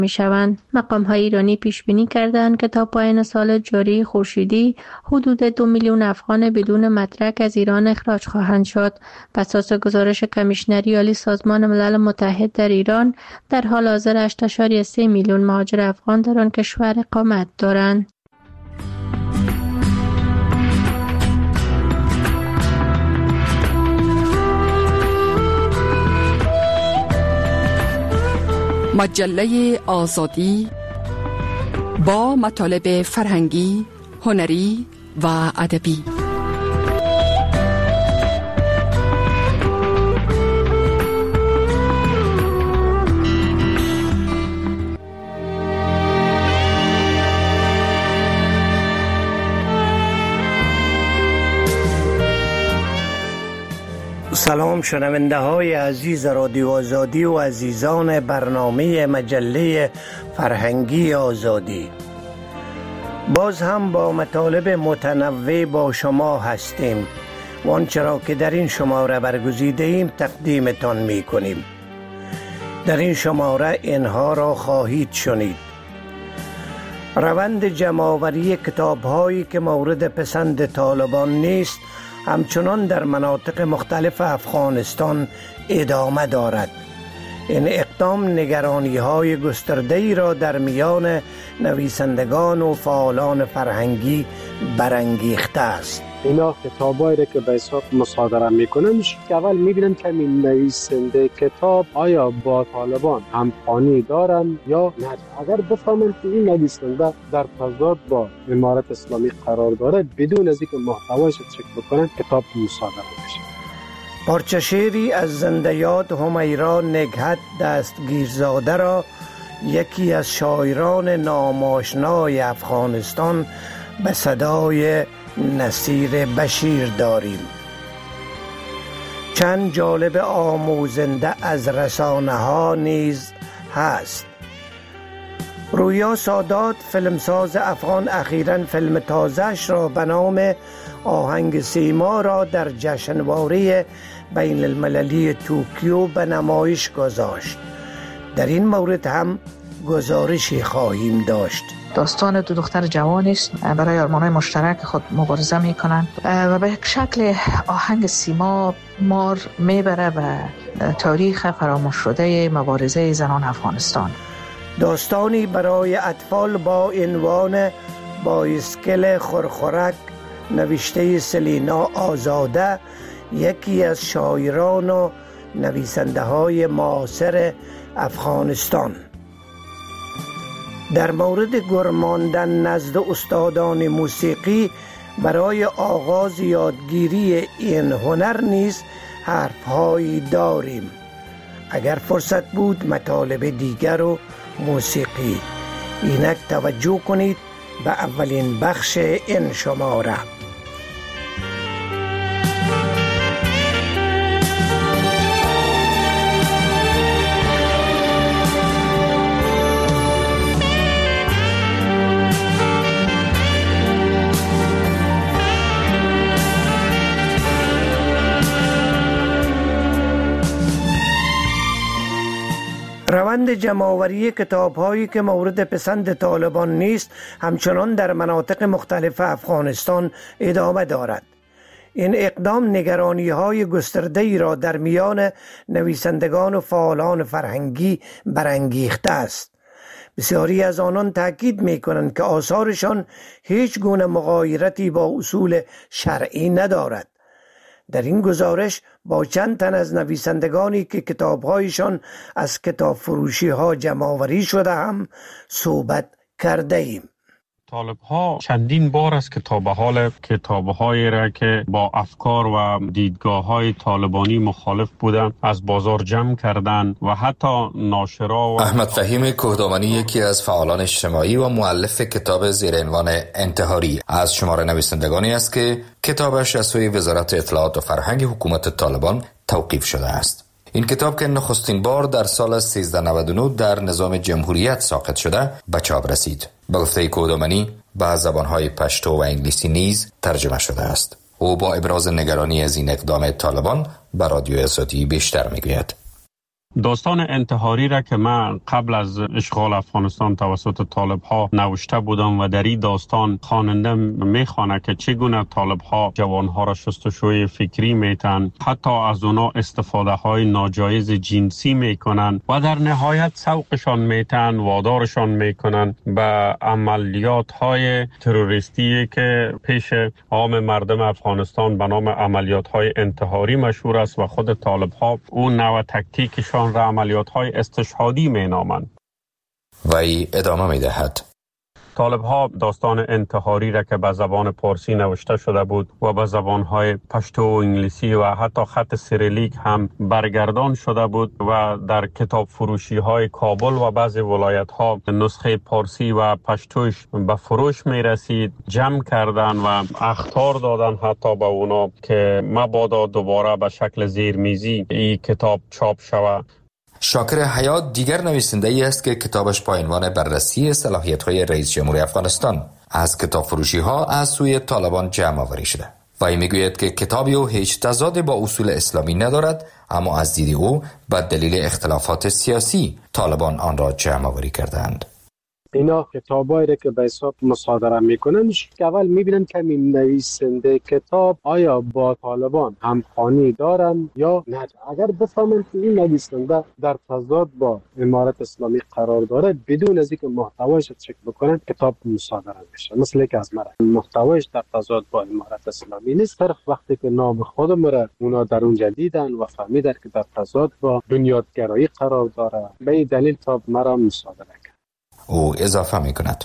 می‌شوند. مقام‌های ایرانی پیش بینی کردند که تا پایان سال جاری خورشیدی حدود 2 میلیون افغان بدون مدرک از ایران اخراج خواهند شد. بر اساس گزارش کمیشنری عالی سازمان ملل متحد در ایران، در حال حاضر 8.3 میلیون مهاجر افغان در آن کشور اقامت دارند. مجله آزادی با مطالب فرهنگی، هنری و ادبی. سلام شنونده های عزیز رادیو آزادی و عزیزان برنامه مجله فرهنگی آزادی. باز هم با مطالب متنوع با شما هستیم و آنچه را که در این شماره برگزیده ایم تقدیمتان می کنیم. در این شماره اینها را خواهید شنید: روند جمع‌آوری کتاب‌هایی که مورد پسند طالبان نیست همچنان در مناطق مختلف افغانستان ادامه دارد. این اقدام نگرانی‌های گسترده‌ای را در میان نویسندگان و فعالان فرهنگی برانگیخته است. اینا کتابایی که به حساب مصادره میکنن که اول میبینن که این نویسنده کتاب آیا با طالبان همخوانی دارن یا نه. اگر بفهمن که این نویسنده در تضاد با امارت اسلامی قرار داره، بدون از اینکه محتوایش رو چک بکنن کتاب مصادره میشه. پارچه شعری از زنده یاد همیرا نگهت دستگیرزاده را یکی از شاعران ناماشنای افغانستان به صدای نصیر بشیر داریم. چند جالب آموزنده از رسانه ها نیز هست. رویا سادات فیلمساز افغان اخیراً فیلم تازه‌اش را به نام آهنگ سیما را در جشنواره بین المللی توکیو به نمایش گذاشت. در این مورد هم گزارشی خواهیم داشت. داستان دو دختر جوانی است برای آرمان‌های مشترک خود مبارزه می‌کنند و به یک شکل آهنگ سیما مار میبره به تاریخ فراموش شده مبارزه زنان افغانستان. داستانی برای اطفال با عنوان بایسکل خورخورک نوشته سلینا آزاده، یکی از شاعران و نویسنده های معاصر افغانستان. در مورد گرماندن نزد استادان موسیقی برای آغاز یادگیری این هنر نیز حرفهایی داریم. اگر فرصت بود مطالب دیگر و موسیقی. اینک توجه کنید به اولین بخش این شماره. روند جمع‌آوری کتاب‌هایی که مورد پسند طالبان نیست همچنان در مناطق مختلف افغانستان ادامه دارد. این اقدام نگرانی‌های گسترده‌ای را در میان نویسندگان و فعالان فرهنگی برانگیخته است. بسیاری از آنان تاکید می‌کنند که آثارشان هیچ گونه مغایرتی با اصول شرعی ندارد. در این گزارش با چند تن از نویسندگانی که کتاب‌هایشان از کتاب فروشی‌ها جمع‌آوری شده هم صحبت کرده ایم. طالب‌ها چندین بار از کتاب‌هایی را که با افکار و دیدگاه‌های طالبانی مخالف بودند از بازار جمع کردند و حتی ناشرا و احمد فهیم کوهدامنی، یکی از فعالان اجتماعی و مؤلف کتاب زیر عنوان انتحاری، از شمار نویسندگانی است که کتابش از سوی وزارت اطلاعات و فرهنگ حکومت طالبان توقیف شده است. این کتاب که نخستین بار در سال 1399 در نظام جمهوریت ساقط شده به چاپ رسید. به گفته کوهدامنی به زبانهای پشتو و انگلیسی نیز ترجمه شده است. او با ابراز نگرانی از این اقدام طالبان به رادیو آزادی بیشتر میگوید. داستان انتحاری را که من قبل از اشغال افغانستان توسط طالب ها نوشته بودم و در این داستان خواننده میخوانه که چگونه طالب ها جوان ها را شستشوی فکری میتن، حتی از اونا استفاده های ناجایز جنسی میکنن و در نهایت سوقشان میتن، وادارشان میکنن به عملیات های تروریستی که پیش عام مردم افغانستان به نام عملیات های انتحاری مشهور است و خود طالب ها اون نوع تکتیکشان را عملیات های استشهادی می نامند. و ای ادامه می دهد. طالب ها داستان انتحاری را که به زبان پارسی نوشته شده بود و به زبان های پشتو و انگلیسی و حتی خط سیریلیک هم برگردان شده بود و در کتاب فروشی های کابل و بعضی ولایت ها نسخه پارسی و پشتوش به فروش می رسید، جمع کردن و اخطار دادن حتی به اونا که مبادا دوباره به شکل زیرمیزی این کتاب چاپ شود. شاکر حیات دیگر نویسنده ای است که کتابش با عنوان بررسی صلاحیت‌های رئیس جمهوری افغانستان از کتاب فروشی ها از سوی طالبان جمع آوری شده. و میگوید که کتابی او هیچ تضادی با اصول اسلامی ندارد، اما از دید او به دلیل اختلافات سیاسی طالبان آن را جمع آوری کردند. اینا کتابایی که به حساب مصادره میکنن که اول میبینن که این نویسنده کتاب آیا با طالبان همخوانی دارن یا نه. اگر بفهمن که این نویسنده در تضاد با امارت اسلامی قرار داره، بدون از اینکه محتوایش چک بکنن کتاب مصادره میشه. مثل که از مرا محتوایش در تضاد با امارت اسلامی نیست، صرف وقتی که نام خودم را اونا در اونجا دیدن و فهمیدن که در تضاد با بنیادگرایی قرار داره، به این دلیل کتاب مرا مصادره کرد. او اضافه می کند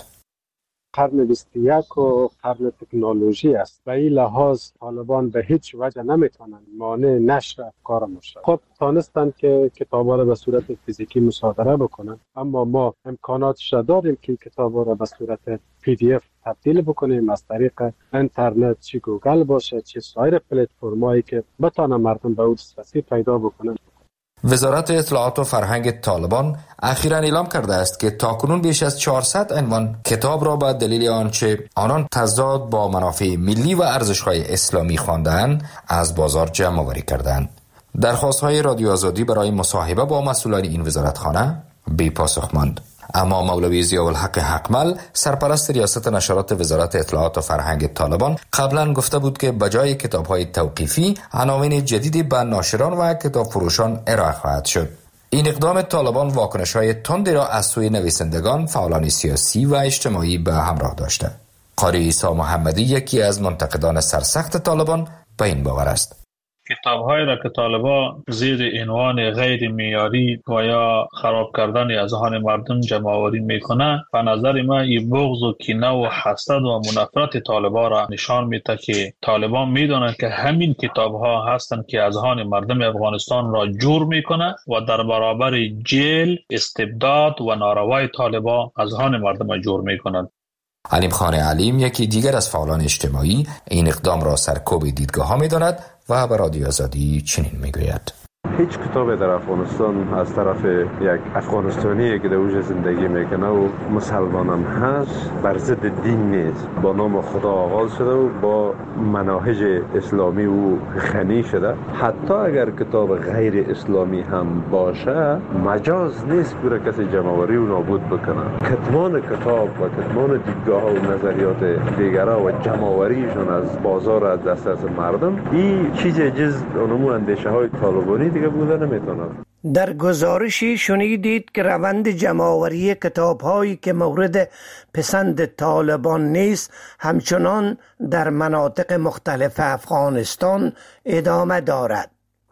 قرن 21 و قرن تکنولوژی است. به این لحاظ طالبان به هیچ وجه نمیتونن مانع نشر افکار ما شد. خود تانستن که کتابا را به صورت فیزیکی مصادره بکنن، اما ما امکاناتش داریم که کتابا را به صورت PDF تبدیل بکنیم از طریق اینترنت، چه گوگل باشه چه سایر پلتفرمایی که بتونن مردم به اون دسترسی پیدا بکنن. وزارت اطلاعات و فرهنگ طالبان اخیراً اعلام کرده است که تاکنون بیش از 400 عنوان کتاب را به دلیل آنچه آنان تضاد با منافع ملی و ارزش‌های اسلامی خواندند از بازار جمع آوری کردند. درخواست‌های رادیو آزادی برای مصاحبه با مسئولان این وزارتخانه بی پاسخ ماند. اما مولوی ضیاءالحق حقمل سرپرست ریاست نشرات وزارت اطلاعات و فرهنگ طالبان قبلا گفته بود که بجای کتاب‌های توقیفی عناوین جدیدی به ناشران و کتاب فروشان ارائه خواهد شد. این اقدام طالبان واکنش‌های تندی را از سوی نویسندگان، فعالان سیاسی و اجتماعی به همراه داشته. قاری عیسی محمدی یکی از منتقدان سرسخت طالبان به این باور است. کتاب‌هایی را که طالبان زیر عنوان غیر معیاری و یا خراب کردن اذهان مردم جمع آوری میکنه، به نظر من این بغض و کینه و حسد و منافرت طالبان را نشان میده که طالبان میدونن که همین کتاب‌ها هستند که اذهان مردم افغانستان را جور میکنه و در برابر جیل، استبداد و ناروای طالبان اذهان مردم را جور میکنند. علیم خان علیم یکی دیگر از فعالان اجتماعی این اقدام را سرکوب دیدگاه ها می‌داند و به رادیو آزادی چنین میگوید: هیچ کتابی در افغانستان از طرف یک افغانستانی که در اوج زندگی میکنه و مسلمان هم هست بر ضد دین نیست. با نام خدا آغاز شده و با مناهج اسلامی او غنی شده. حتی اگر کتاب غیر اسلامی هم باشه، مجاز نیست برای کسی جمع‌آوری و نابود بکنه. کتمان کتاب و کتمان دیدگاه ها و نظریات دیگرها و جمع‌آوریشون از بازار از دسترس مردم، این چیز جز اونمو اندیشه های طالبانی دیگه بوده نمیتونه. در گزارشی شنیدید که روند جمع‌آوری کتاب‌هایی که مورد پسند طالبان نیست همچنان در مناطق مختلف افغانستان ادامه دارد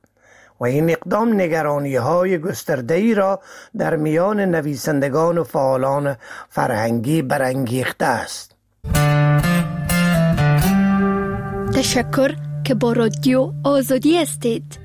و این اقدام نگرانی‌های گسترده‌ای را در میان نویسندگان و فعالان فرهنگی برانگیخته است. تشکر که با رادیو آزادی هستید.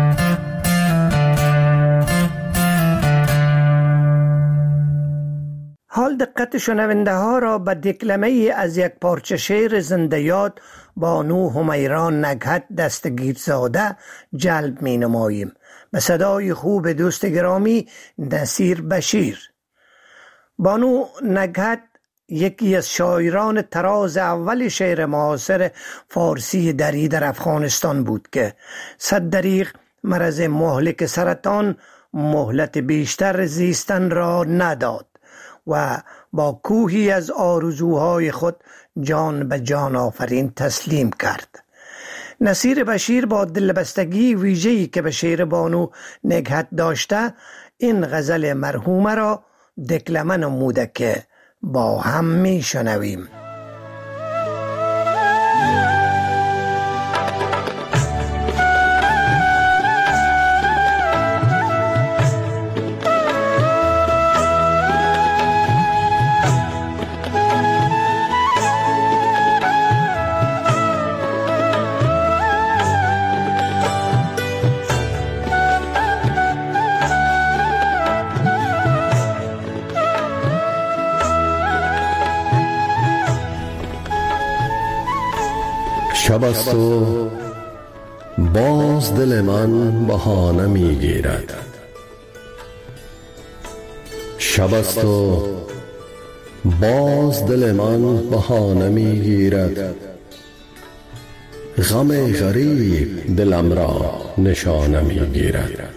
حال دقت شنونده ها را به دکلمه از یک پارچه شعر زنده یاد بانو همیران نگهت دستگیرزاده جلب می نماییم به صدای خوب دوست گرامی نصیر بشیر. بانو نگهت یکی از شاعران تراز اول شعر معاصر فارسی دری در افغانستان بود که 100 دریغ مرض مهلک سرطان مهلت بیشتر زیستن را نداد و با کوهی از آرزوهای خود جان به جان آفرین تسلیم کرد. نصیر بشیر با دلبستگی ویژه‌ای که به شعر بانو نگهت داشته این غزل مرحومه را دکلمه نموده که با هم می شنویم. شب است و باز دل من بهانه می گیرد، شب است و باز دل من بهانه می گیرد، غم غریب دلم را نشانه می گیرد.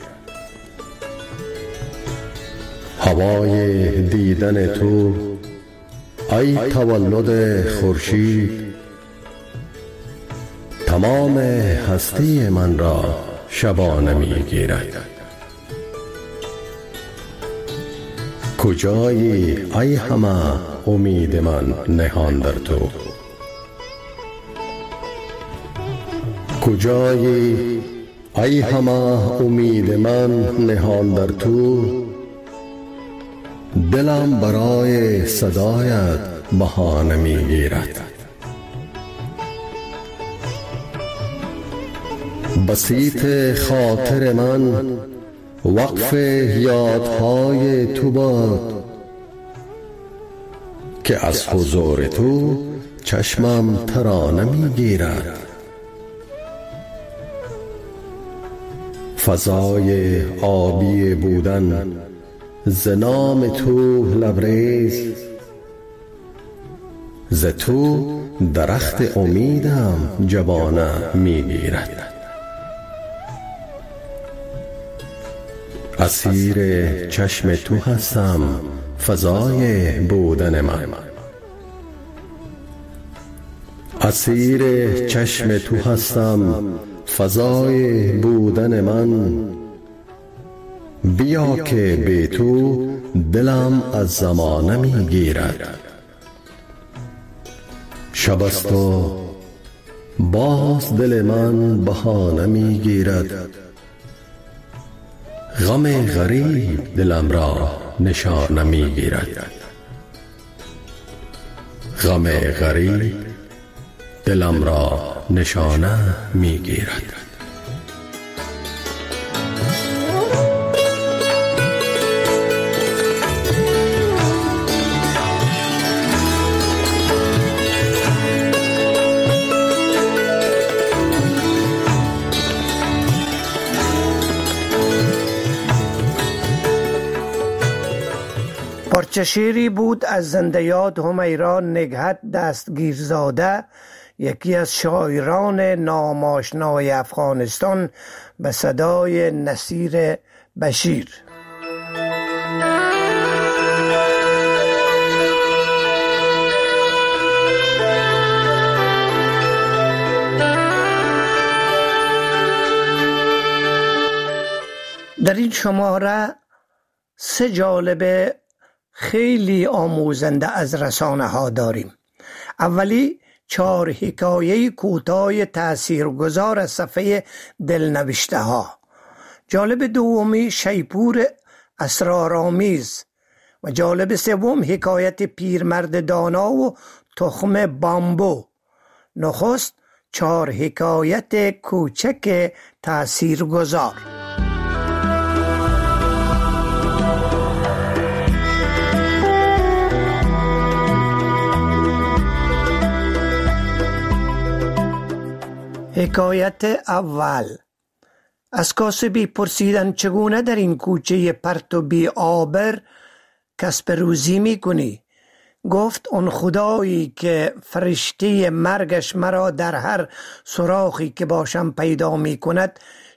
هوای دیدن تو ای تولد خورشید، تمام هستی من را شبانه می گیرد. کجایی ای همه امید من نهان در تو، کجایی ای همه امید من نهان در تو، دلم برای صدایت بهانه می گیرد. بسیط خاطر من وقف یادهای تو باد، که از حضور تو چشمم ترانه می گیرد. فضای آبی بودن ز نام تو لبریز، ز تو درخت امیدم جوانه می گیرد. اسیر چشم تو هستم فضای بودن من، اسیر چشم تو هستم فضای بودن من. بیا که بی تو دلم از زمانه می گیرد. شب است و باز دل من بهانه می گیرد، غم غریب دلم را نشانه می گیرد. غم غریب دلم را نشانه می گیرد. پارچه شعری بود از زنده یاد همیرا نگهت دستگیرزاده، یکی از شاعران ناماشنای افغانستان، به صدای نصیر بشیر. در این شماره 3 جالب خیلی آموزنده از رسانه ها داریم. اولی 4 حکایه کوتاه تاثیرگذار از صفحه دلنوشته ها. جالب دومی شیپور اسرارآمیز و جالب سوم حکایت پیرمرد دانا و تخم بامبو. نخست 4 حکایت کوچک تاثیرگذار. حکایت اول. از کاسبی پرسیدن چگونه در این کوچه پرت و بی آبر کسب روزی می کنی؟ گفت اون خدایی که فرشته مرگش مرا در هر سوراخی که باشم پیدا می کند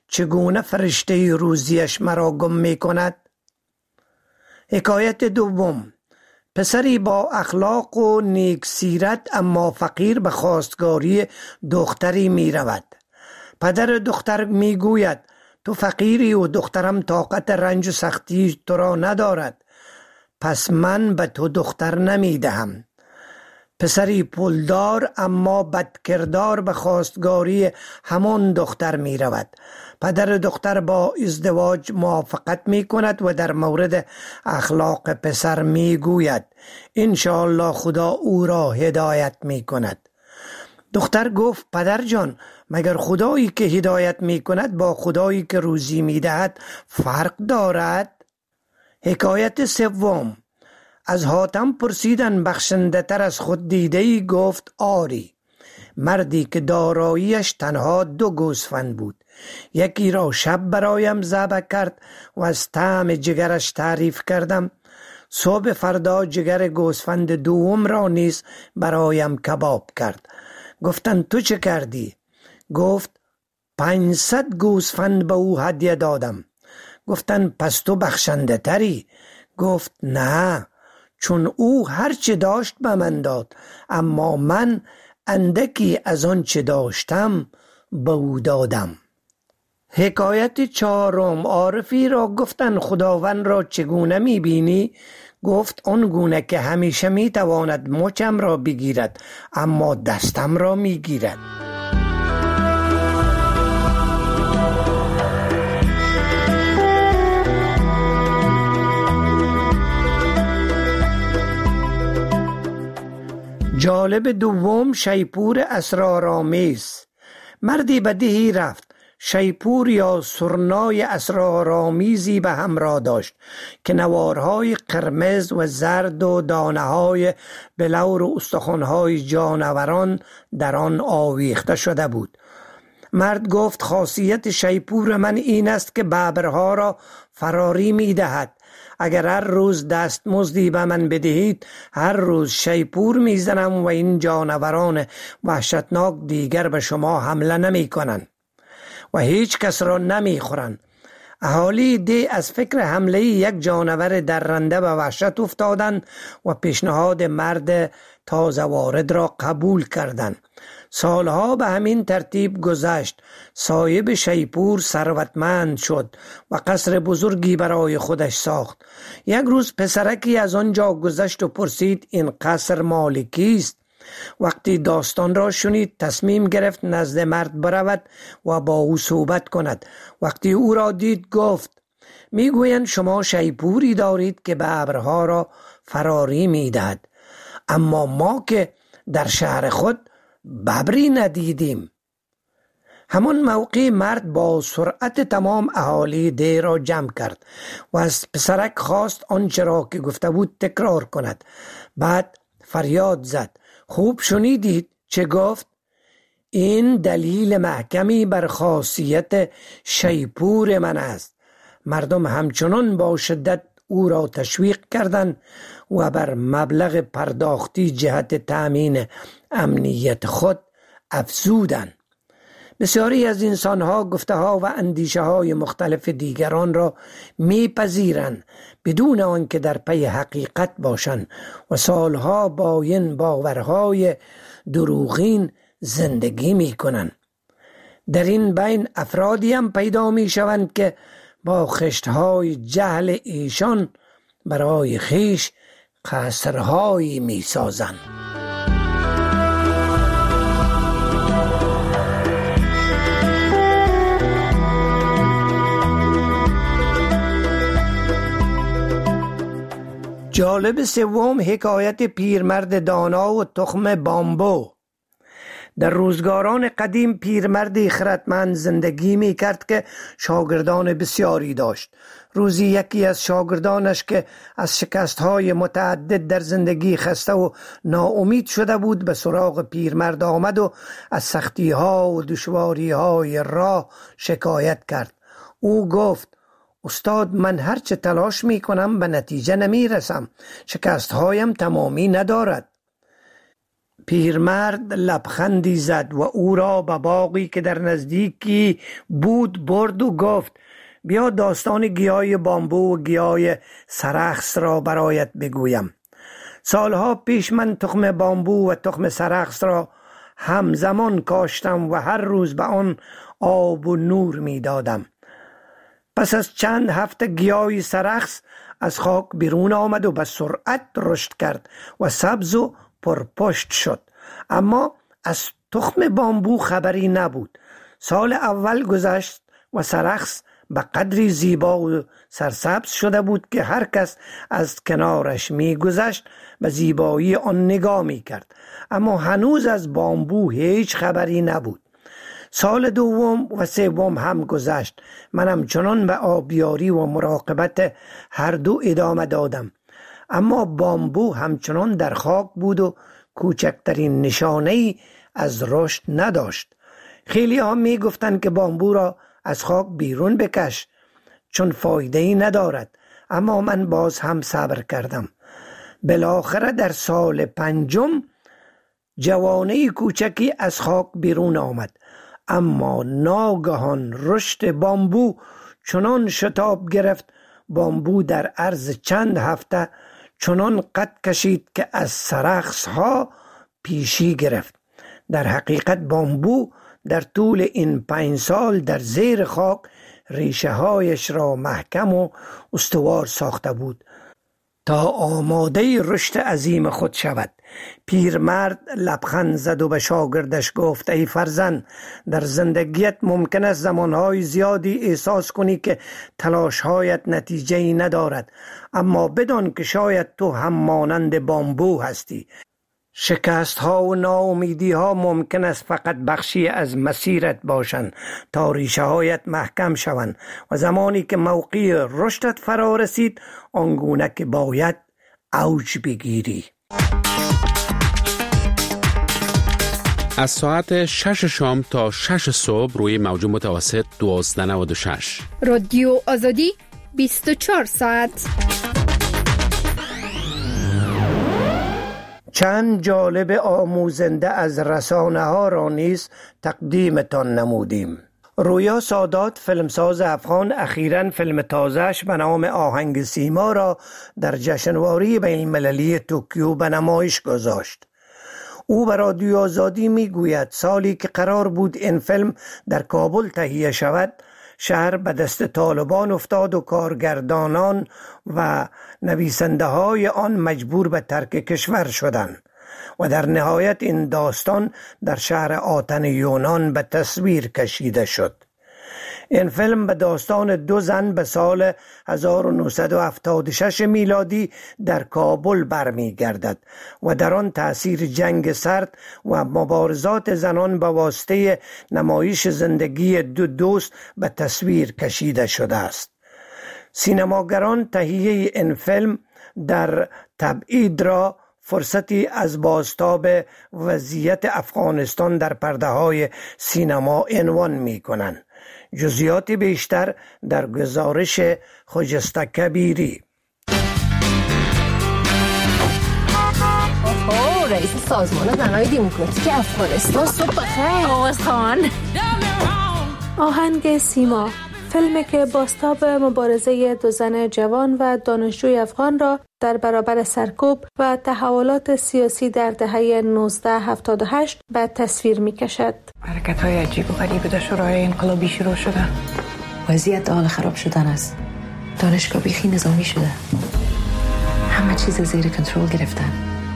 چگونه فرشته روزیش مرا گم می کند؟ حکایت دوم. پسری با اخلاق و نیک سیرت اما فقیر به خواستگاری دختری می رود. پدر دختر می گوید تو فقیری و دخترم طاقت رنج و سختی تو را ندارد، پس من به تو دختر نمی دهم. پسری پولدار اما بدکردار به خواستگاری همان دختر می رود. پدر دختر با ازدواج موافقت می کند و در مورد اخلاق پسر می گوید انشاءالله خدا او را هدایت می کند. دختر گفت پدر جان، مگر خدایی که هدایت می کند با خدایی که روزی می دهد فرق دارد؟ حکایت سوم. از حاتم پرسیدن بخشنده تر از خود دیده‌ای؟ گفت آری. مردی که داراییش تنها 2 گوسفند بود، یکی را شب برایم ذبح کرد و از طعم جگرش تعریف کردم. صبح فردا جگر گوسفند دوم را نیز برایم کباب کرد. گفتن تو چه کردی؟ گفت 500 گوسفند به او هدیه دادم. گفتن پس تو بخشنده تری؟ گفت نه، چون او هر چه داشت به من داد، اما من اندکی از آن چه داشتم به او دادم. حکایت 4. عارفی را گفتن خداوند را چگونه می بینی؟ گفت آن گونه که همیشه می تواند مچم را بگیرد اما دستم را می گیرد. جالب دوم. شیپور اسرارآمیز. مردی به دهی رفت. شیپور یا سرنای اسرارآمیزی به همراه داشت که نوارهای قرمز و زرد و دانه‌های بلور و استخوان‌های جانوران در آن آویخته شده بود. مرد گفت خاصیت شیپور من این است که ببرها را فراری می دهد. اگر هر روز دستمزدی به من بدهید، هر روز شیپور می زنم و این جانوران وحشتناک دیگر به شما حمله نمی کنند و هیچ کس را نمی خورند. اهالی ده از فکر حمله یک جانور درنده به وحشت افتادند و پیشنهاد مرد تازه وارد را قبول کردند. سالها به همین ترتیب گذشت. صاحب شیپور ثروتمند شد و قصر بزرگی برای خودش ساخت. یک روز پسرکی از آنجا گذشت و پرسید این قصر مال کیست؟ وقتی داستان را شنید تصمیم گرفت نزد مرد برود و با او صحبت کند. وقتی او را دید گفت میگویند شما شیپوری دارید که ببرها را فراری میدهد، اما ما که در شهر خود ببری ندیدیم. همان موقع مرد با سرعت تمام اهالی ده را جمع کرد و از پسرک خواست آنچه را که گفته بود تکرار کند. بعد فریاد زد خوب شنیدید چه گفت؟ این دلیل محکمی بر خاصیت شیپور من است. مردم همچنان با شدت او را تشویق کردند و بر مبلغ پرداختی جهت تأمین امنیت خود افزودند. بسیاری از انسانها گفته‌ها و اندیشه‌های مختلف دیگران را میپذیرند بدون آنکه در پی حقیقت باشند و سالها با این باورهای دروغین زندگی میکنند. در این بین افرادی هم پیدا میشوند که با خشتهای جهل ایشان برای خیش قصرهایی میسازند. جالب سوم. حکایت پیرمرد دانا و تخم بامبو. در روزگاران قدیم پیرمردی خردمند زندگی می کرد که شاگردان بسیاری داشت. روزی یکی از شاگردانش که از شکستهای متعدد در زندگی خسته و ناامید شده بود به سراغ پیرمرد آمد و از سختی‌ها و دشواری‌های راه شکایت کرد. او گفت استاد من هرچه تلاش می کنم به نتیجه نمی رسم. شکست هایم تمامی ندارد. پیرمرد لبخندی زد و او را به باغی که در نزدیکی بود برد و گفت بیا داستان گیاه بامبو و گیاه سرخس را برایت بگویم. سالها پیش من تخم بامبو و تخم سرخس را همزمان کاشتم و هر روز به آن آب و نور می دادم. پس از چند هفته گیاه سرخس از خاک بیرون آمد و به سرعت رشد کرد و سبز و پرپشت شد، اما از تخم بامبو خبری نبود. سال اول گذشت و سرخس به قدری زیبا و سرسبز شده بود که هر کس از کنارش می گذشت به زیبایی آن نگاه می کرد، اما هنوز از بامبو هیچ خبری نبود. سال دوم و سوم هم گذشت. من همچنان به آبیاری و مراقبت هر دو ادامه دادم، اما بامبو همچنان در خاک بود و کوچکترین نشانه‌ای از رشد نداشت. خیلی ها می گفتند که بامبو را از خاک بیرون بکش چون فایده‌ای ندارد، اما من باز هم صبر کردم. بالاخره در سال پنجم جوانه کوچکی از خاک بیرون آمد، اما ناگهان رشد بامبو چنان شتاب گرفت. بامبو در عرض چند هفته چنان قد کشید که از سرخس ها پیشی گرفت. در حقیقت بامبو در طول این 5 سال در زیر خاک ریشه هایش را محکم و استوار ساخته بود تا آماده رشد عظیم خود شود. پیرمرد لبخند زد و به شاگردش گفت ای فرزند، در زندگیت ممکن است زمانهای زیادی احساس کنی که تلاشهایت نتیجه‌ای ندارد، اما بدان که شاید تو هم مانند بامبو هستی. شکست ها و ناامیدی ها ممکن است فقط بخشی از مسیرت باشند تا ریشه هایت محکم شوند و زمانی که موقع رشدت فرا رسید آنگونه که باید اوج بگیری. از ساعت 6 شام تا 6 صبح روی موج متوسط 1296 رادیو آزادی 24 ساعت. چند جالب آموزنده از رسانه ها را نیز تقدیمتان نمودیم. رویا سادات فیلمساز افغان اخیراً فیلم تازه‌اش به نام آهنگ سیما را در جشنواره بین المللی توکیو به نمایش گذاشت. او به رادیو آزادی می گوید سالی که قرار بود این فیلم در کابل تهیه شود، شهر به دست طالبان افتاد و کارگردانان و نویسنده های آن مجبور به ترک کشور شدند و در نهایت این داستان در شهر آتن یونان به تصویر کشیده شد. این فیلم به داستان 2 زن به سال 1976 میلادی در کابل برمیگردد و در آن تأثیر جنگ سرد و مبارزات زنان به واسطه نمایش زندگی 2 دوست به تصویر کشیده شده است. سینماگران تهیه این فیلم در تبعید را فرصتی از بازتاب وضعیت افغانستان در پرده های سینما عنوان می کنند. جزئیات بیشتر در گزارش خجسته کبیری. رئیس سازمان زنای دموکراتیک افغانستان صبح بخیر. آواز خان. آهنگ سیما، فیلمی که بازتاب مبارزه 2 زن جوان و دانشجوی افغان را در برابر سرکوب و تحولات سیاسی در دهه 1978 به تصویر می کشد. حرکت‌های عجیب و غریب در شورای انقلابی شروع شده. وضعیت حال خراب شدن است. دانشگاه بیخی نظامی شده. همه چیز زیر کنترل گرفتن.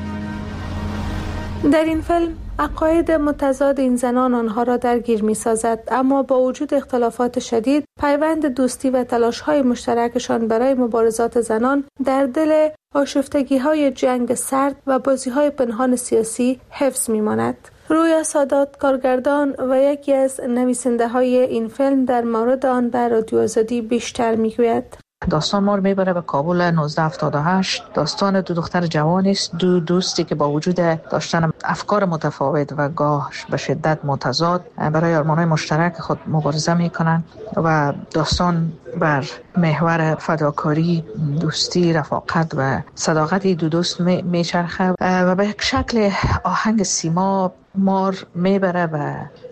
در این فیلم عقاید متضاد این زنان آنها را درگیر می سازد، اما با وجود اختلافات شدید پیوند دوستی و تلاش‌های مشترکشان برای مبارزات زنان در دل آشفتگی‌های جنگ سرد و بازی‌های پنهان سیاسی حفظ می‌ماند. رویا سادات کارگردان و یکی از نویسنده‌های این فیلم در مورد آن در رادیو آزادی بیشتر می‌گوید. داستان ما رو میبره به کابل 1978. داستان دو دختر جوان است، دو دوستی که با وجود داشتن افکار متفاوت و گاه به شدت متضاد برای آرمان‌های مشترک خود مبارزه میکنن و داستان بر محور فداکاری، دوستی، رفاقت و صداقت دو دوست میچرخه و به شکل آهنگ سیما مار میبره به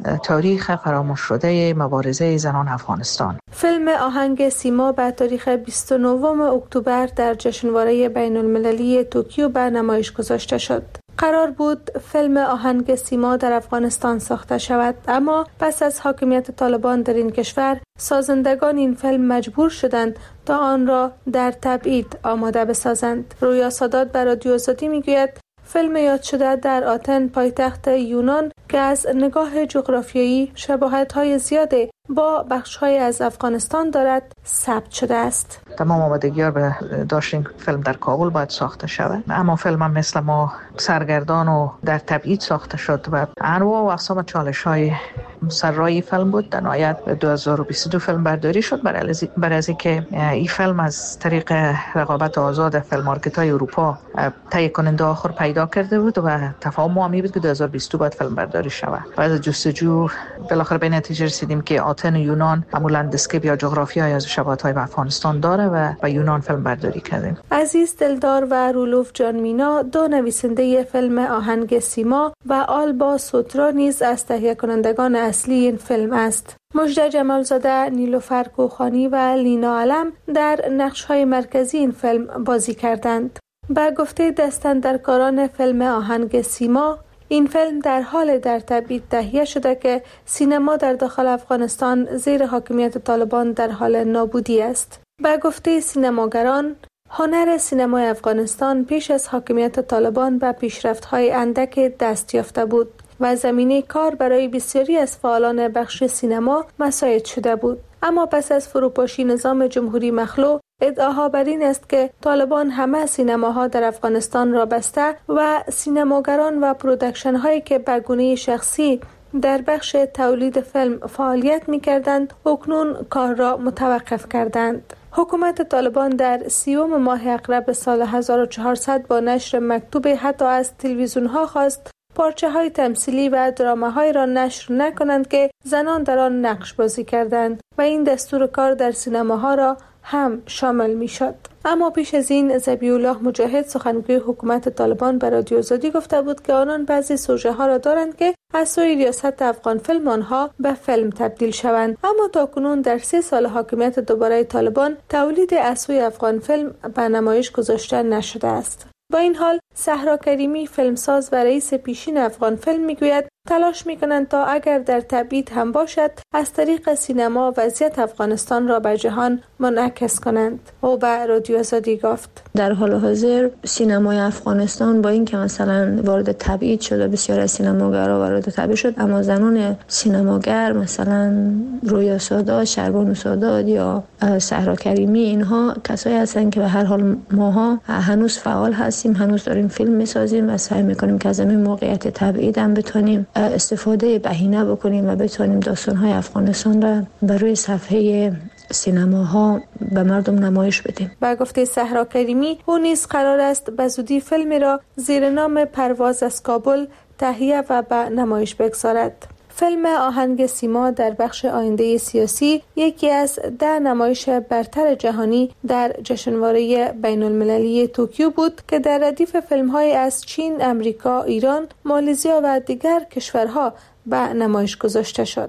تاریخ فراموش شده مبارزه زنان افغانستان. فیلم آهنگ سیما به تاریخ 29 اکتبر در جشنواره بین المللی توکیو به نمایش گذاشته شد. قرار بود فیلم آهنگ سیما در افغانستان ساخته شود، اما پس از حاکمیت طالبان در این کشور سازندگان این فیلم مجبور شدند تا آن را در تبعید آماده بسازند. رویا سادات بر رادیو آزادی میگوید فیلم یاد شده در آتن پایتخت یونان که از نگاه جغرافیایی شباهت‌های زیاده با بخش‌های از افغانستان دارد ثبت شده است. تمام آمادگی‌ها به داشتین فیلم در کابل باید ساخته شود، اما فیلم هم مثل ما سرگردان و در تبعید ساخته شد و انواع و اقسام چالش‌های سرای فیلم بود. در نهایت 2022 فیلم برداری شد برای از اینکه این فیلم از طریق رقابت آزاد فیلم مارکت‌های اروپا تهیه کننده آخر پیدا کرده بود و تفاهم ما می بود که 2022 باید فیلم برداری شود. بعد از جستجو بالاخره به نتیجه رسیدیم که آتن یونان معمولاً لندسکیپ یا جغرافیایی از شباهت‌های به افغانستان داره و با یونان فیلم برداری کردیم. عزیز دلدار و رولوف جان مینا، دو نویسنده فیلم آهنگ سیما و آلبا سوترا نیز از تهیه کنندگان اصلی این فیلم است. مژده جمالزاده، نیلوفر کوخانی و لینا علم در نقش‌های مرکزی این فیلم بازی کردند. به گفته دستاندرکاران فیلم آهنگ سیما، این فیلم در حال در تبعید تهیه شده که سینما در داخل افغانستان زیر حاکمیت طالبان در حال نابودی است. به گفته سینماگران، هنر سینمای افغانستان پیش از حاکمیت طالبان به پیشرفت‌های اندک دست یافته بود و زمینه کار برای بسیاری از فعالان بخش سینما مساعد شده بود. اما پس از فروپاشی نظام جمهوری مخلوع، ادعاها بر این است که طالبان همه سینماها در افغانستان را بسته و سینماگران و پرودکشن هایی که به گونه شخصی در بخش تولید فیلم فعالیت می کردند اکنون کار را متوقف کردند. حکومت طالبان در 30 ماه اقرب سال 1400 با نشر مکتوب حتی از تلویزیون ها خواست پارچه های تمثیلی و درامه های را نشر نکنند که زنان در آن نقش بازی کردند و این دستور کار در سینماها را هم شامل می شد. اما پیش از این ذبیح الله مجاهد، سخنگوی حکومت طالبان، به رادیو آزادی گفته بود که آنان بعضی سوژه ها را دارند که از سوی ریاست افغان فیلم آنها به فیلم تبدیل شوند، اما تاکنون در 3 سال حاکمیت دوباره طالبان تولید از سوی افغان فیلم به نمایش گذاشته نشده است. با این حال صحرا کریمی، فیلمساز و رئیس پیشین افغان فیلم، میگوید تلاش میکنند تا اگر در تبعید هم باشد از طریق سینما وضعیت افغانستان را به جهان منعکس کنند. او به رادیو آزادی گفت در حال حاضر سینمای افغانستان با اینکه مثلا وارد تبعید شد و بسیار از سینماگرها وارد تبعید شد، اما زنان سینماگر مثلا رویا سادات، شربانو سادات یا صحرا کریمی، اینها کسایی هستند که به هر حال ماها هنوز فعال هستیم، هنوز داریم فیلم میسازیم و سعی میکنیم که از این موقعیت تبعید هم بتونیم استفاده بهینه بکنیم و بتونیم داستان‌های افغانستان را بر روی صفحه سینماها به مردم نمایش بدیم. با گفته صحرا کریمی، او نیز قرار است به زودی فیلمی را زیر نام پرواز از کابل تهیه و به نمایش بگذارد. فیلم آهنگ سیما در بخش آینده سیاسی یکی از 10 نمایش برتر جهانی در جشنواره بین المللی توکیو بود که در ردیف فیلم‌های از چین، امریکا، ایران، مالزیا و دیگر کشورها به نمایش گذاشته شد.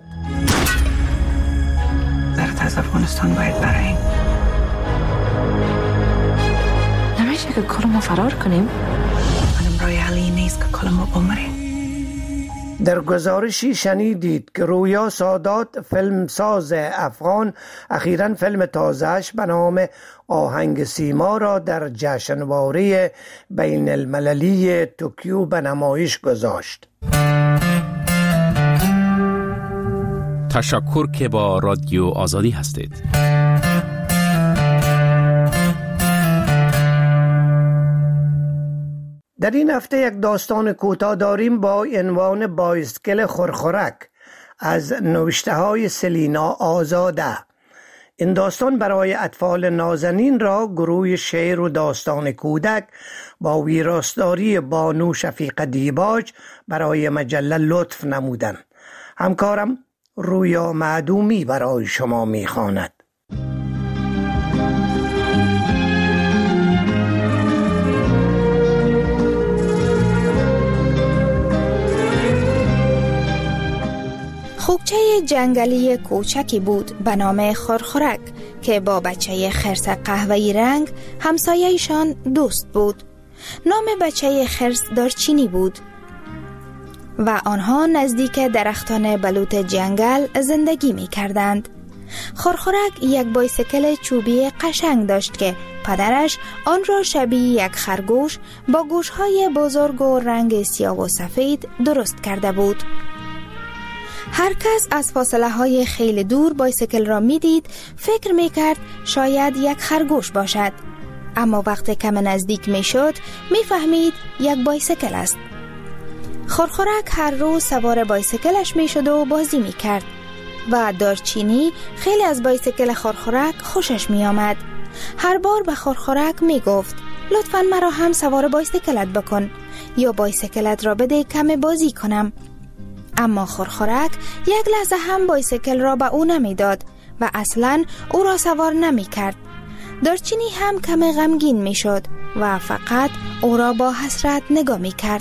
درت از افغانستان باید براییم. نمیشه که کلمو فرار کنیم؟ منم رای حلی نیست که کلمو بمریم. در گزارشی شنیدید که رویا سادات، فیلمساز افغان، اخیراً فیلم تازه‌اش به نام آهنگ سیما را در جشنواره بین المللی توکیو به نمایش گذاشت. تشکر که با رادیو آزادی هستید. در این هفته یک داستان کوتاه داریم با عنوان بایسکل خرخرک از نوشته های سلینا آزاده. این داستان برای اطفال نازنین را گروه شعر و داستان کودک با ویراستاری بانو شفیق دیباج برای مجله لطف نمودند. همکارم رویا معدومی برای شما می‌خواند. خوکچه جنگلی کوچکی بود به نام خورخورک که با بچه خرس قهوه‌ای رنگ همسایه‌شان دوست بود. نام بچه خرس دارچینی بود و آنها نزدیک درختان بلوط جنگل زندگی می کردند. خورخورک یک بایسکل چوبی قشنگ داشت که پدرش آن را شبیه یک خرگوش با گوشهای بزرگ و رنگ سیاه و سفید درست کرده بود. هر کس از فاصله های خیلی دور بایسکل را می دید فکر می کرد شاید یک خرگوش باشد، اما وقتی کم نزدیک می شد می فهمید یک بایسکل است. خورخورک هر روز سوار بایسکلش می شد و بازی می کرد و دارچینی خیلی از بایسکل خورخورک خوشش می آمد. هر بار به خورخورک می گفت لطفاً مرا هم سوار بایسکلت بکن یا بایسکلت را بده کم بازی کنم. اما خورخورک یک لحظه هم بایسکل را به او نمی داد و اصلاً او را سوار نمی کرد. دارچینی هم کم غمگین می شد و فقط او را با حسرت نگاه می کرد.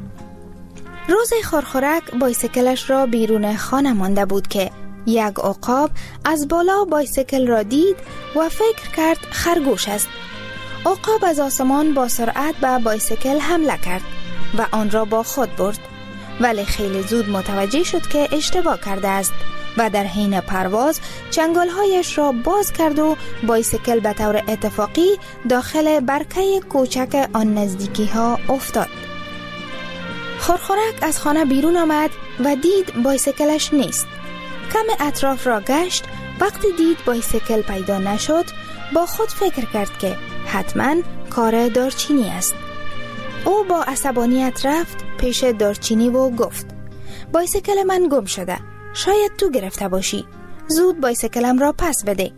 روز خورخورک بایسکلش را بیرون خانه مانده بود که یک عقاب از بالا بایسکل را دید و فکر کرد خرگوش است. عقاب از آسمان با سرعت به بایسکل حمله کرد و آن را با خود برد، ولی خیلی زود متوجه شد که اشتباه کرده است و در حین پرواز چنگالهایش را باز کرد و بایسکل به طور اتفاقی داخل برکه کوچک آن نزدیکی ها افتاد. خورخورک از خانه بیرون آمد و دید بایسکلش نیست. کم اطراف را گشت. وقتی دید بایسکل پیدا نشد با خود فکر کرد که حتما کار دارچینی است. او با عصبانیت رفت پیش دارچینی و گفت بایسکل من گم شده، شاید تو گرفته باشی، زود بایسکلم را پس بده.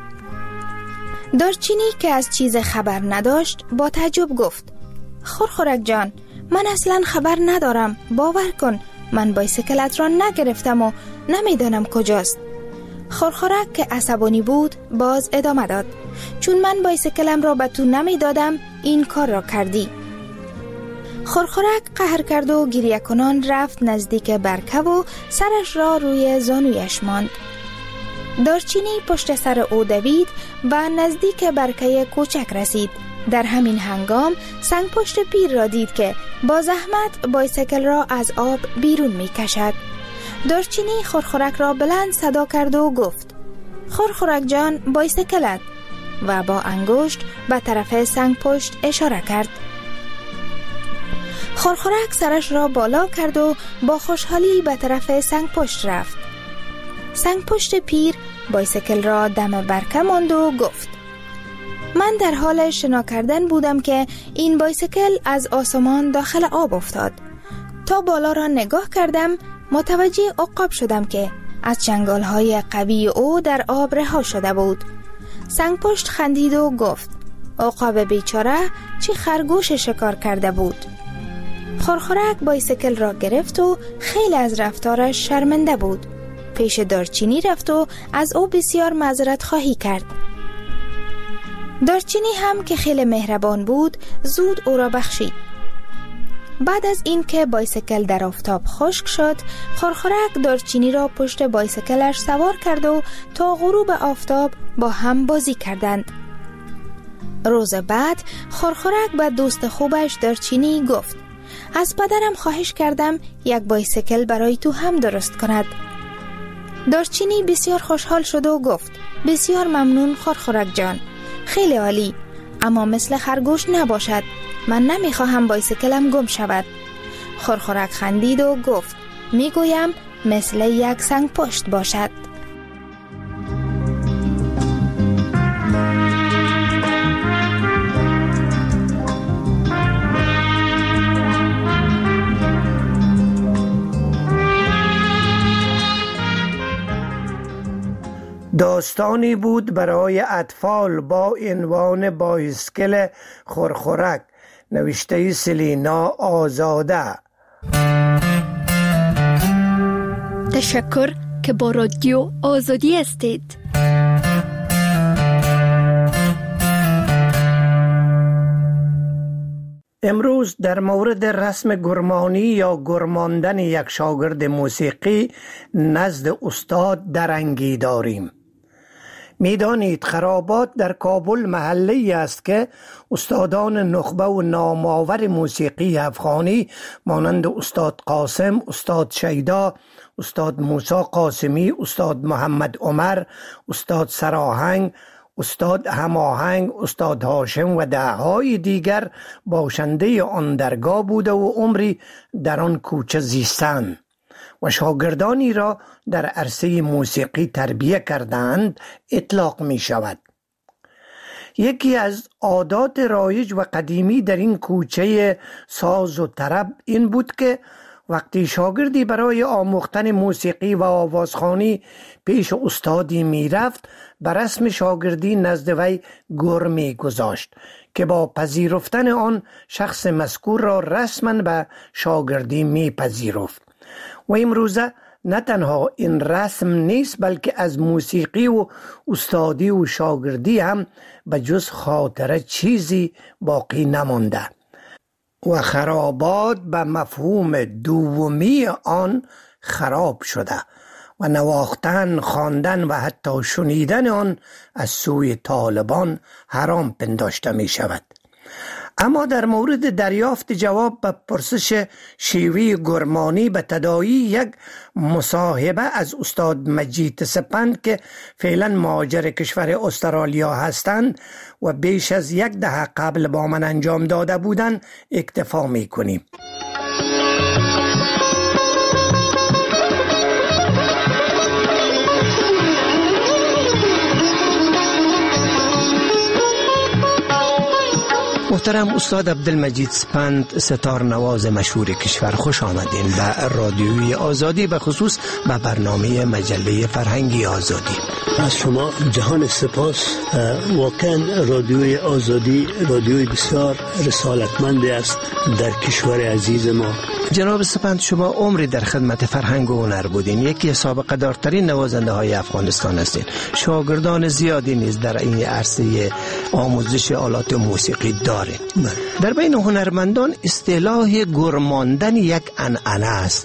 دارچینی که از چیز خبر نداشت با تعجب گفت خورخورک جان، من اصلا خبر ندارم، باور کن من بایسکلت را نگرفتم و نمیدانم کجاست. خورخورک که عصبانی بود باز ادامه داد چون من بایسکلم را به تو نمیدادم این کار را کردی. خورخورک قهر کرد و گریه کنان رفت نزدیک برکه و سرش را روی زانویش ماند. دارچینی پشت سر او دوید و نزدیک برکه کوچک رسید. در همین هنگام سنگ پشت پیر را دید که با زحمت بایسکل را از آب بیرون می کشد. دارچینی خورخورک را بلند صدا کرد و گفت خورخورک جان، بایسکلت، و با انگشت به طرف سنگ پشت اشاره کرد. خورخورک سرش را بالا کرد و با خوشحالی به طرف سنگ پشت رفت. سنگ پشت پیر بایسکل را دم برکه ماند و گفت من در حال شنا کردن بودم که این بایسکل از آسمان داخل آب افتاد. تا بالا را نگاه کردم متوجه عقاب شدم که از چنگالهای قوی او در آب رها شده بود. سنگ پشت خندید و گفت عقاب بیچاره چی خرگوش شکار کرده بود. خورخورک بایسکل را گرفت و خیلی از رفتارش شرمنده بود. پیش دارچینی رفت و از او بسیار معذرت خواهی کرد. دارچینی هم که خیلی مهربان بود زود او را بخشید. بعد از این که بایسکل در آفتاب خشک شد، خورخورک دارچینی را پشت بایسکلش سوار کرد و تا غروب آفتاب با هم بازی کردند. روز بعد خورخورک به دوست خوبش دارچینی گفت از پدرم خواهش کردم یک بایسکل برای تو هم درست کند. دارچینی بسیار خوشحال شد و گفت بسیار ممنون خورخورک جان، خیلی عالی، اما مثل خرگوش نباشد، من نمیخواهم بایسکلم گم شود. خورخورک خندید و گفت میگویم مثل یک سنگ پشت باشد. داستانی بود برای اطفال با عنوان بایسکل خرخرک، نوشته سلینا آزاده. تشکر که با رادیو آزادی هستید. امروز در مورد رسم گرمانی یا گرماندن یک شاگرد موسیقی نزد استاد درنگی داریم. میدانید خرابات در کابل محلی است که استادان نخبه و نامآور موسیقی افغانی مانند استاد قاسم، استاد شیدا، استاد موسی قاسمی، استاد محمد عمر، استاد سراهنگ، استاد هماهنگ، استاد هاشم و دههای دیگر باشنده آن درگاه بوده و عمری در آن کوچه زیستند و شاگردانی را در عرصه موسیقی تربیت کردند اطلاق می شود. یکی از عادات رایج و قدیمی در این کوچه ساز و طرب این بود که وقتی شاگردی برای آموختن موسیقی و آوازخوانی پیش استادی می رفت، بر رسم شاگردی نزد وی گرمی گذاشت که با پذیرفتن آن شخص مذکور را رسما به شاگردی می پذیرفت. و امروزه نه تنها این رسم نیست، بلکه از موسیقی و استادی و شاگردی هم به جز خاطره چیزی باقی نمانده و خرابات به مفهوم دومی آن خراب شده و نواختن، خواندن و حتی شنیدن آن از سوی طالبان حرام پنداشته می شود. اما در مورد دریافت جواب به پرسش شیوه گرمانی به تداعی یک مصاحبه از استاد مجید سپند که فعلا مهاجر کشور استرالیا هستند و بیش از یک دهه قبل با من انجام داده بودند اکتفا می کنیم. محترم استاد عبدالمجید سپند، ستار نواز مشهور کشور، خوش آمدین به رادیوی آزادی، به خصوص به برنامه مجله فرهنگی آزادی. از شما جهان سپاس. واقعا رادیوی آزادی رادیوی بسیار رسالتمندی است در کشور عزیز ما. جناب سپند، شما عمری در خدمت فرهنگ و هنر بودین، یکی سابقه دارترین نوازنده های افغانستان هستین، شاگردان زیادی نیز در این عرصه آموزش آلات موسیقی دارین. در بین هنرمندان اصطلاح گرماندن یک عنعنه است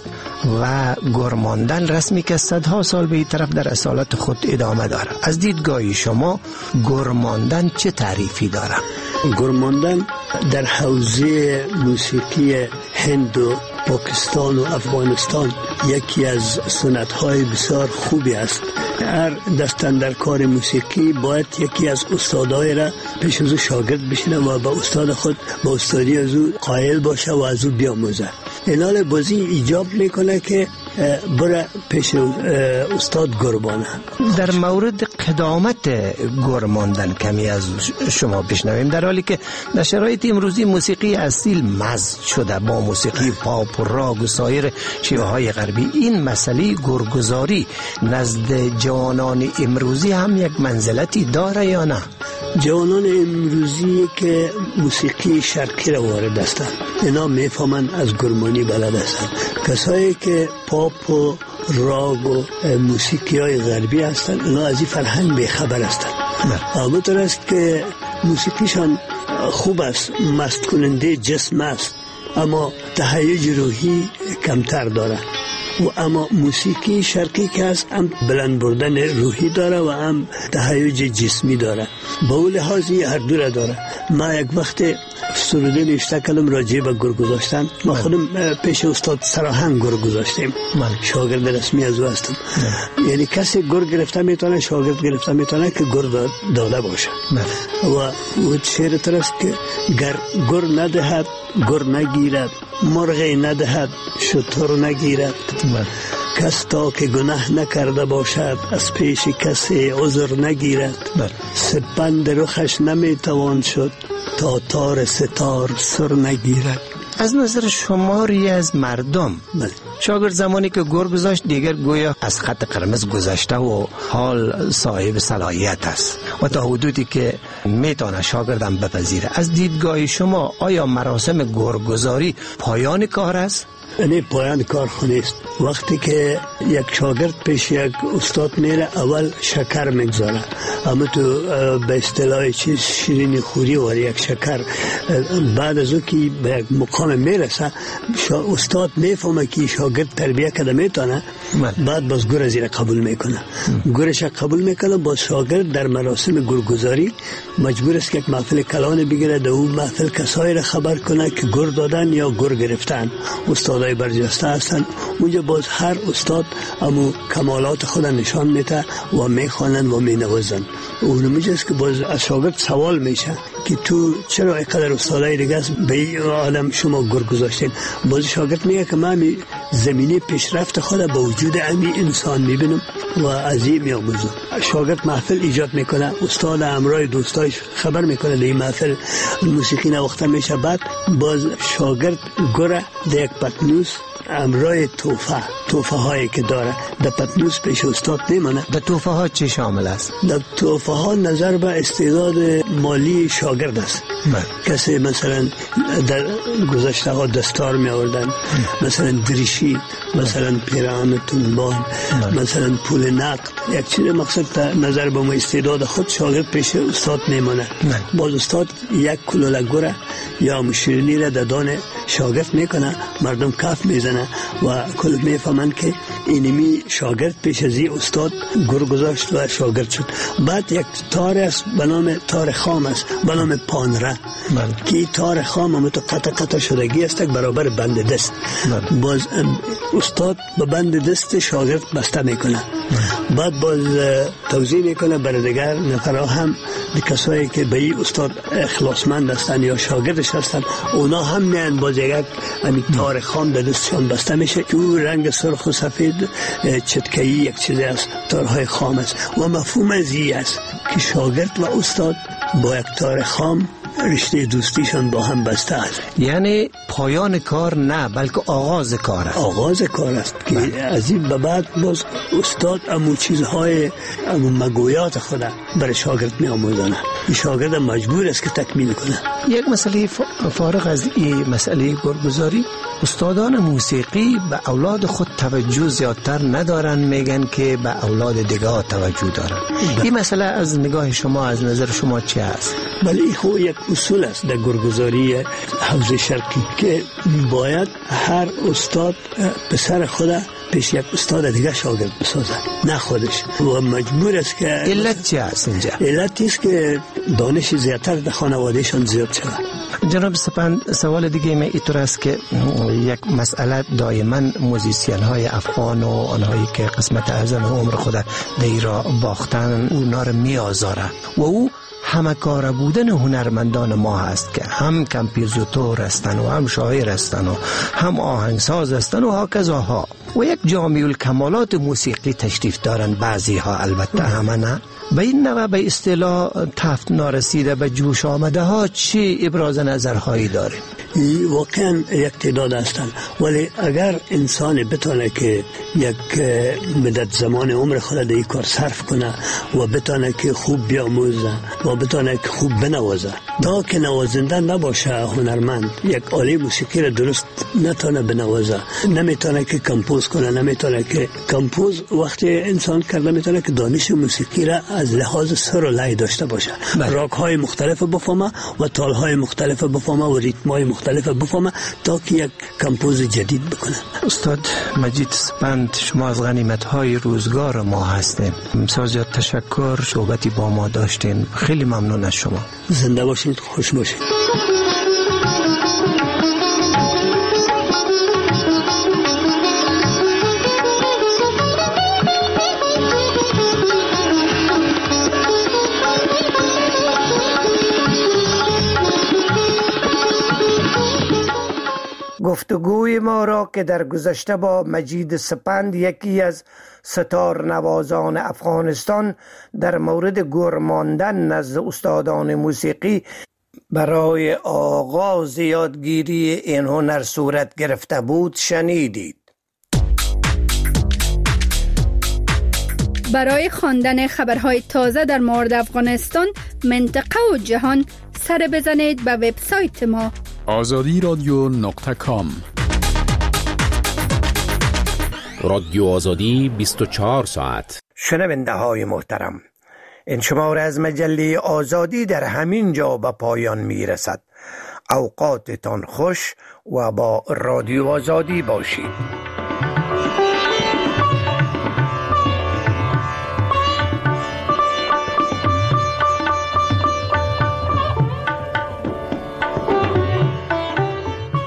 و گرماندن رسمی که صدها سال به این طرف در اصالت خود ادامه داره. از دیدگاه شما گرماندن چه تعریفی داره؟ گرماندن در حوزه موسیقی هند و پاکستان و افغانستان یکی از سنت‌های بسیار خوبی است. هر دستن در کار موسیقی باید یکی از استادای را پیش از او شاگرد بشینه و با استاد خود با استادی از او قائل باشه و از او بیاموزه. اینال بازی ایجاب میکنه که بره پیش استاد گربانه. در مورد قدامت گرماندن کمی از شما بشنویم، در حالی که در شرایط امروزی موسیقی اصیل مزج شده با موسیقی پاپ و راگ و سایر شیوه های غربی، این مسئله گرگزاری نزد جوانان امروزی هم یک منزلتی داره یا نه؟ جوانان امروزی که موسیقی شرقی را وارد هستند اینا میفهمن از گرمانی بلد هستند. کسایی که پاپ و راگ و موسیقی های غربی هستند اینا از این فرهنگ بیخبر هستند. البته است که موسیقیشان خوب است، مست کننده جسم است، اما تهیج روحی کمتر داره. و اما موسیقی شرقی که هست هم بلند بردن روحی داره و هم تهیج جسمی داره. با اون لحاظی هر دو را داره. ما یک وقت سروده نوشته کردم راجع به گرگ گذاشتن. ما خودم پیش استاد سراهنگ گرگ گذاشتیم. من شاگرد رسمی از او هستم. یعنی کسی گرگ گرفته میتونه، شاگرد گرفته میتونه که گرگ داده باشه. و شعر ترست که گر ندهد گر نگیرد، مرغی ندهد شتر نگیرد. کس تا که گناه نکرده باشد از پیش کسی عذر نگیرد. سپند رخش نمیتوان شد تا تار ستار سر نگیرد. از نظر شماری از مردم شاگرد زمانی که گر گذاشت دیگر گویا از خط قرمز گذشته و حال صاحب صلاحیت است و تا حدودی که میتونه شاگردم بپذیره. از دیدگاه شما آیا مراسم گرگزاری پایان کار است؟ نه، پایان کار نیست. وقتی که یک شاگرد پیش یک استاد میره اول شکر میگذاره، اما تو به اصطلاح چیز شیرینی خوری و یک شکر. بعد از او که به یک مقام میرسه استاد میفهمه که شاگرد تربیه کرده میتونه، بعد باز گر زیر قبول میکنه. گرش قبول میکنه، باز شاگرد در مراسم گرگزاری مجبور است که یک محفل کلان بگیره، در اون محفل کسایی را خبر کنه که گر دادن یا گر گرفتن. استادای برجسته هستن، اونجا باز هر استاد امو کمالات خود نشان میده و میخوانن و مینوازن. اون میجاست که باز از شاگرد سوال میشه که تو چرا اینقدر استادای دیگه به این عالم شما گر گذاشتین؟ باز شاگرد میگه که من زمینه پیشرفت خود با وجود امی انسان میبینم و از این میاموزم. شاگرد محفل ایجاد میکنه، استاد همراه دوستایش خبر میکنه در این محفل موسیقی نواخته میشه. بعد باز شاگرد گره در یک پتنوس همراه توفه هایی که داره در پتنوس پیش استاد نیمانه. در توفه ها چی شامل است؟ در توفه ها نظر به استعداد مالی شاگرد است. کسی مثلا در گذشته ها دستار می آوردن، مثلا دریشی، مثلا پیران تنبان، مثلا پول نقد، یک چیز مقصد نظر به استعداد خود شاگرد پیش استاد نیمانه. باز استاد یک کلوله گره یا مشیرینی را در دان شاگرد میکنه، مردم کف میزنه و کل میفهمن که اینمی شاگرد پیش از این استاد گر گذاشت و شاگرد شد. بعد یک تار است به نام تار خام است، به نام پانره، که تار خام هم تو قطع شدگی است برابر بند دست. باز استاد به بند دست شاگرد بسته میکنه. بعد باز توضیح میکنه برای دیگر نفرها هم کسایی که به این استاد اخلاصمند هستن یا شاگردش هستن، اونا هم میان باز یک تار خام در دستشان بسته میشه که او رنگ سرخ و سفید چتکه‌ای یک چیز است، تارهای خام است. و مفهوم از این است که شاگرد و استاد با یک تار خام رشته دوستیشان با هم بسته است. یعنی پایان کار نه، بلکه آغاز کار است. آغاز کار است که از این به بعد باز استاد امو چیزهای امو مگویات خود برای شاگرد می آموزانه. این شاگرد مجبور است که تکمیل کنه. یک مسئله فارغ از این مسئله گرگزاری، استادان موسیقی به اولاد خود توجه زیادتر ندارن، میگن که به اولاد دیگه ها توجه دارن. این مسئله از نگاه شما، از نظر شما چی است؟ بله، این یک اصول است در گرگزاری حوزه شرقی که باید هر استاد پسر خود پیش یک استاد دیگه شاگرد بسازه، نه خودش. و مجبور است که علت چی است اینجا؟ علت است که دانش زیادتر در خانوادهشان زیاد شود. جناب سپند، سوال دیگه من اینطور است که یک مسئله دائما موزیسین های افغان و آنهایی که قسمت اعظم عمر خود دیرا باختن اونا رو میآزاره و او همه کار بودن هنرمندان ما هست که هم کمپوزیتور هستن و هم شاعر هستن و هم آهنگساز هستن و هاکذاها و یک جامع الکمالات موسیقی تشریف دارن. بعضی ها البته، همه نه. به این نوع به اصطلاح تفت نارسیده به جوش آمده ها چی ابراز نظرهایی داریم؟ واقعا یک تعداد هستند، ولی اگر انسان بتونه که یک مدت زمان عمر خود در این کار صرف کنه و بتونه که خوب بیاموزه و بتونه که خوب بنوازه، تا که نوازنده نباشه هنرمند، یک آله موسیقی را درست نتونه بنوازه، نمیتونه که کمپوز کنه، نمیتونه که کمپوز وقتی انسان کرده میتونه که دانش موسیقی را از لحاظ سر و لای داشته باشه، راگ های مختلف بفهمه و تال های مختلف بفهمه و ریتم های مختلف بفهمه تا که یک کمپوز جدید بکنه. استاد مجید سپند، شما از غنیمت های روزگار ما هستین. بسیار تشکر، صحبتی با ما داشتین. خیلی ممنون از شما. زنده باشید، خوش باشید. گفتگوی ما را که در گذشته با مجید سپند، یکی از ستار نوازان افغانستان، در مورد گر ماندن نزد استادان موسیقی برای آغاز یادگیری این هنر صورت گرفته بود شنیدید. برای خواندن خبرهای تازه در مورد افغانستان، منطقه و جهان سر بزنید به وبسایت ما azadi.com. رادیو آزادی 24 ساعت. شنونده های محترم، این شماره از مجله آزادی در همین جا به پایان می رسد. اوقاتتان خوش و با رادیو آزادی باشید.